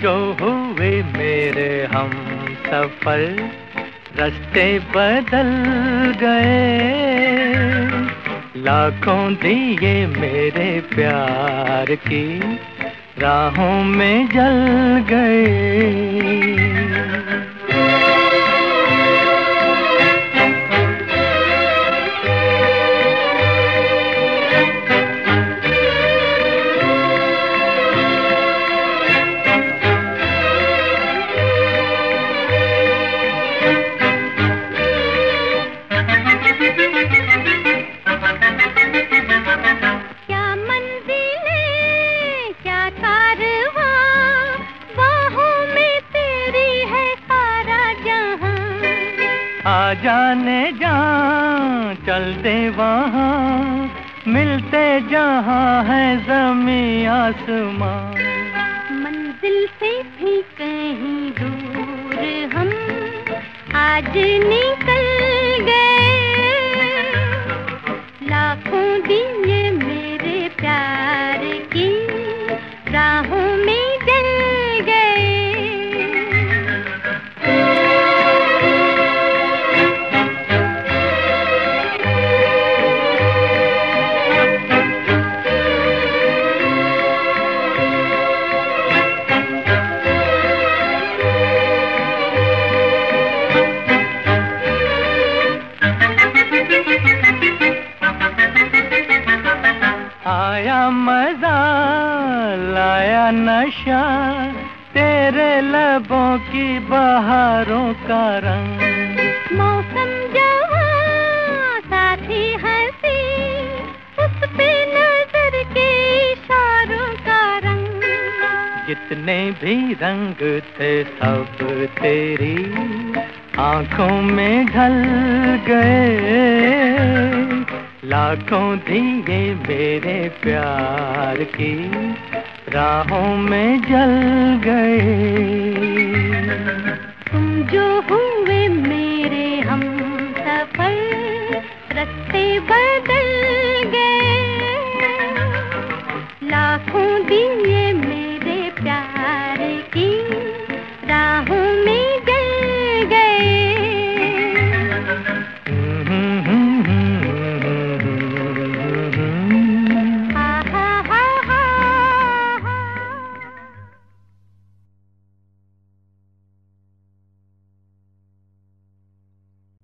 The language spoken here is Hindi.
जो हुए मेरे हम सफर, रास्ते बदल गए। लाखों दिए मेरे प्यार की राहों में जल गए। आ जाने जहाँ चल दे वहाँ, मिलते जहाँ है ज़मीं आसमां। मंजिल से भी कहीं दूर हम आज निकल गए। लाखों दिए मेरे प्यार की राहों में जल गए। आया मजा लाया नशा, तेरे लबों की बहारों का रंग। मौसम जवां साथी हंसी, उस पे नजर के इशारों का रंग। जितने भी रंग थे सब तेरी आंखों में ढल गए। लाखों दिए मेरे प्यार की राहों में जल गए। तुम जो हुए मेरे हम सफर, रास्ते बदल